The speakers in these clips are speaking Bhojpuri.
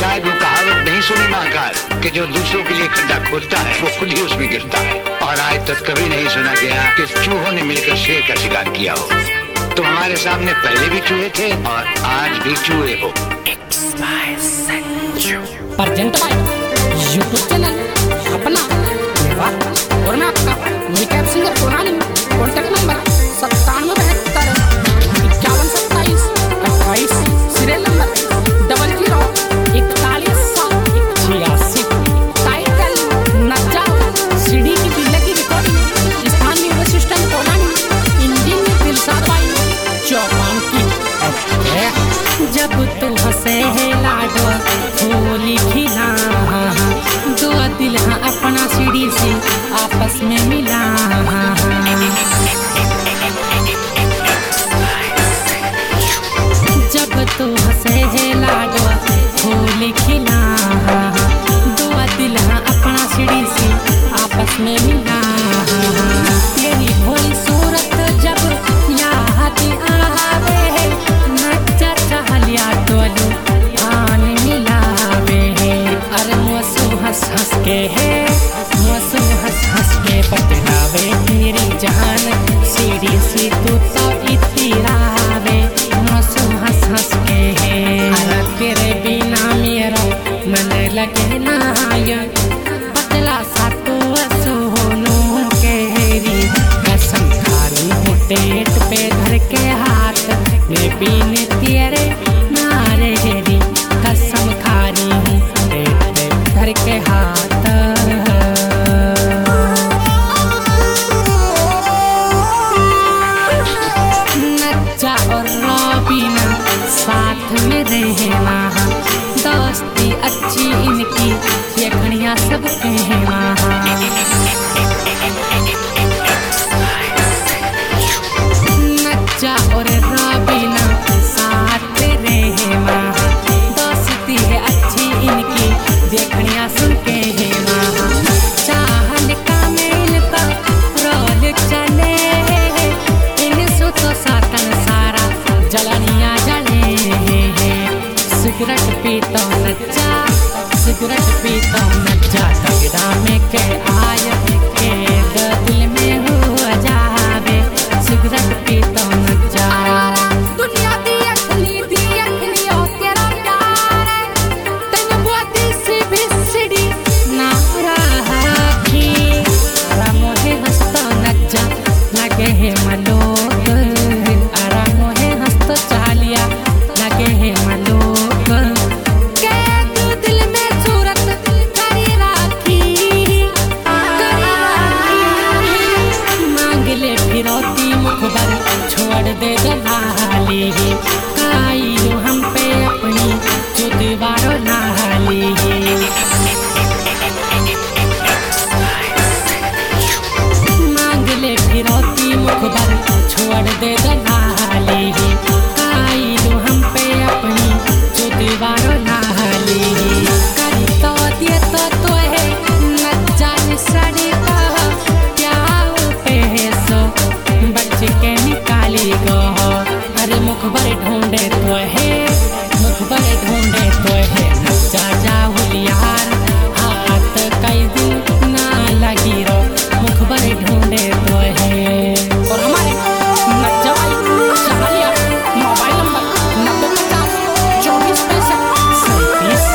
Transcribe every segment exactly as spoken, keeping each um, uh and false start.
शायद वो कहावत नहीं सुनी महाकाल कि जो दूसरों के लिए खड्डा खोदता है वो खुद ही उसमें गिरता है। और आज तक कभी नहीं सुना गया कि चूहों ने मिलकर शेर का शिकार किया हो। तो हमारे सामने पहले भी चूहे थे और आज भी चूहे हो। प्रेजेंट बाय यूट्यूब चैनल अपना मेवा और मैं आपका मीकैप सिंगर कोरानी। कॉन्टैक्ट नंबर सत्तानवे बहत्तर इक्यावन सत्ताईस अट्ठाईस, सीरियल नंबर डबल जीरो इकतालीस सात छियासी। टाइटल नचा सीडी की बिल्ले की रिकॉर्डिंग स्थान म्यूजिक सिस्टम कोरानी। इंजन दिलसाद भाई चौपान की। जब तू हंसे है लाडो होली खिला दो दिल हाँ अपना सीढ़ी से आपस में मिला। जब तू हंसे है लाडो होली खिला दो दिल हाँ अपना सीढ़ी से आपस में मिला। तेरी भोली सूरत जब याद आवे नचा चहलिया टोलू आन मिलावे। अरे मौसू हंस हंस के है मौसू हंस हंस के बतलावे मेरी जान सीढ़ी सी तू तो इतरावे। मौसू हंस हंस के है अरे तेरे बिना मेरा मन लगे ना बदला सा तू सोनू केरी। कसम खारी हूँ पेट पे धर के हाथ मैं पीने तेरे नारे हेरी। कसम खारी हूँ पेट पे धर के हाथ। नच्चा और रॉबिना साथ में रहना दोस्ती अच्छी इनकी ये घड़ियाँ सब कहना। नच्चा और रॉबिना साथ रहना दोस्ती है अच्छी इनकी देखनिया सुन के हेमा। चाहल का मेल का रोल चले इन सो तो सातन सारा जलनिया जले। सिगरेट पीता नच्चा सिगरेट पीता नच्चा तगड़ा में के आय के दिल में हो जावे। सिगरेट पीता नच्चा दुनिया दी अखली दी अखली ओ तेरा प्यार तन बुआती सी बिसड़ी ना राखी। रामोहे हंसता नच्चा लगे है मलोक। रामोहे हंसता चालिया लगे है मलोक। के तू दिल में सूरत करी राखी करी राखी। मांग ले फिरौती मुखबर छोड़ दे दलाली। काई हम पे अपनी जो दीवारों लाली। मांग ले फिरौती मुखबर छोड़ दे दलाली। काई हम पे अपनी जो दीवारों लाली। करी तो दिए तो तो है नच्चा साड़ी का प्यार पे सो बच के निकाली गो। अरे मुखबर ढूंढे तो है मुखबर ढूंढे तो है नच्चा जाहुल यार हाथ कई दिन ना लगी रो मुखबर ढूंढे तो है। और हमारे नच्चा चलिया मोबाइल नंबर नब्बे पचास चौबीस पैंसठ सैंतीस।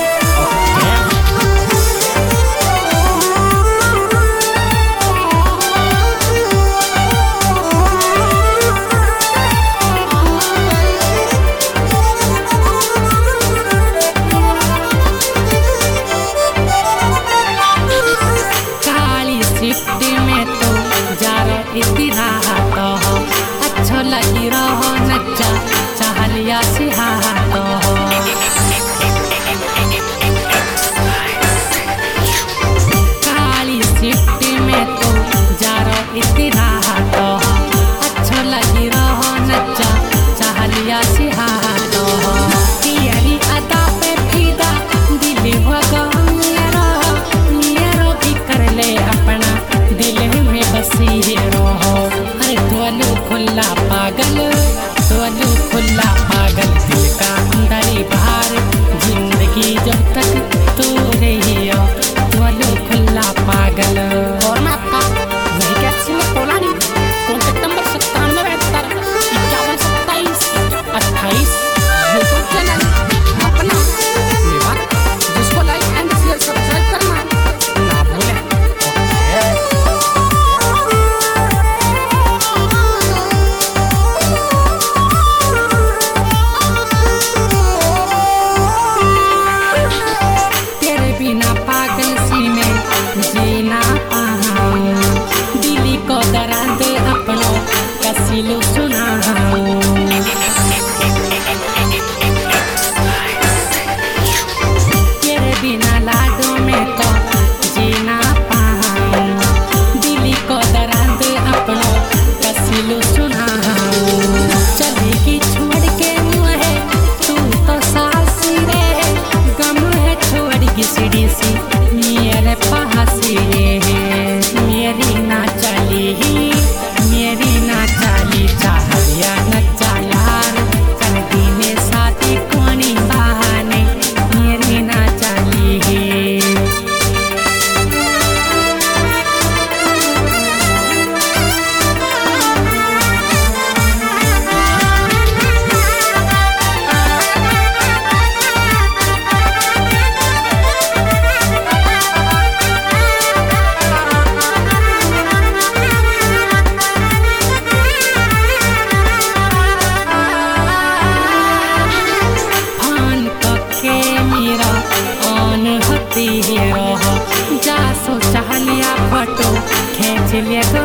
चिलिया को